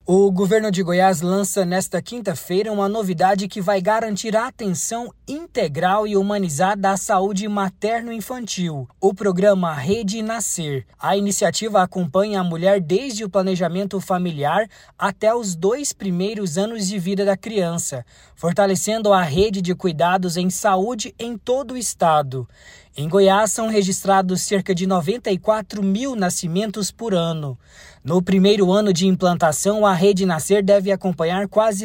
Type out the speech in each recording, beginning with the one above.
O governo de Goiás lança nesta quinta-feira uma novidade que vai garantir a atenção integral e humanizada à saúde materno-infantil, o programa Rede Nascer. A iniciativa acompanha a mulher desde o planejamento familiar até os 2 primeiros anos de vida da criança, fortalecendo a rede de cuidados em saúde em todo o estado. Em Goiás, são registrados cerca de 94 mil nascimentos por ano. No primeiro ano de implantação, a Rede Nascer deve acompanhar quase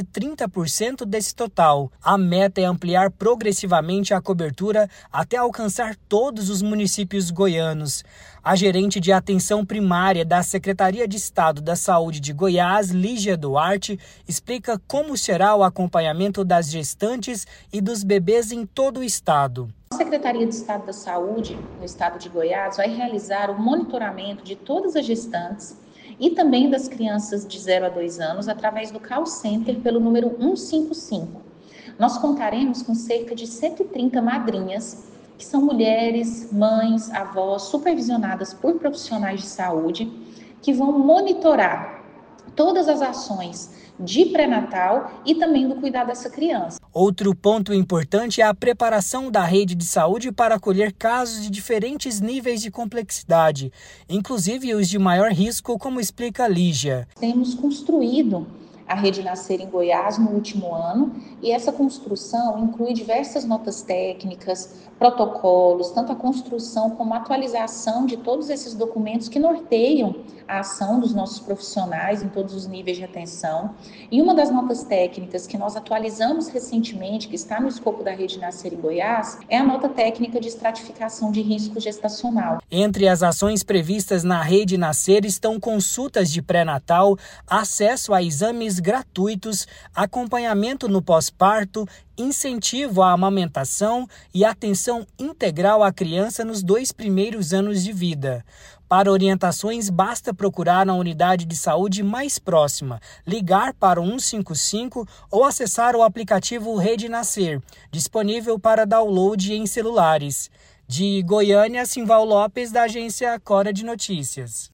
30% desse total. A meta é ampliar progressivamente a cobertura até alcançar todos os municípios goianos. A gerente de atenção primária da Secretaria de Estado da Saúde de Goiás, Lígia Duarte, explica como será o acompanhamento das gestantes e dos bebês em todo o estado. A Secretaria de Estado da Saúde, no estado de Goiás, vai realizar o monitoramento de todas as gestantes e também das crianças de 0 a 2 anos através do call center pelo número 155. Nós contaremos com cerca de 130 madrinhas, que são mulheres, mães, avós, supervisionadas por profissionais de saúde, que vão monitorar todas as ações de pré-natal e também do cuidado dessa criança. Outro ponto importante é a preparação da rede de saúde para acolher casos de diferentes níveis de complexidade, inclusive os de maior risco, como explica Lígia. Temos construído a Rede Nascer em Goiás no último ano e essa construção inclui diversas notas técnicas, protocolos, tanto a construção como a atualização de todos esses documentos que norteiam a ação dos nossos profissionais em todos os níveis de atenção. E uma das notas técnicas que nós atualizamos recentemente, que está no escopo da Rede Nascer em Goiás, é a nota técnica de estratificação de risco gestacional. Entre as ações previstas na Rede Nascer estão consultas de pré-natal, acesso a exames gratuitos, acompanhamento no pós-parto, incentivo à amamentação e atenção integral à criança nos 2 primeiros anos de vida. Para orientações, basta procurar a unidade de saúde mais próxima, ligar para o 155 ou acessar o aplicativo Rede Nascer, disponível para download em celulares. De Goiânia, Simval Lopes, da agência Cora de Notícias.